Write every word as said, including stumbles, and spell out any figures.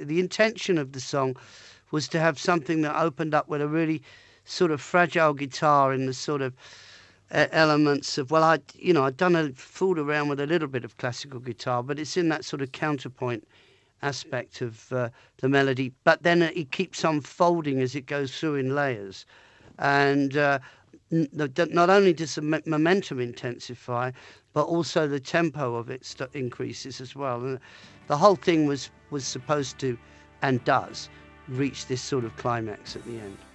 the intention of the song was to have something that opened up with a really sort of fragile guitar in the sort of uh, elements of, well, I, you know, I'd done a fooled around with a little bit of classical guitar, but it's in that sort of counterpoint aspect of uh, the melody. But then it keeps unfolding as it goes through in layers, and uh, n- the- not only does the mo- momentum intensify, but also the tempo of it st- increases as well. And the whole thing was was supposed to, and does, reach this sort of climax at the end.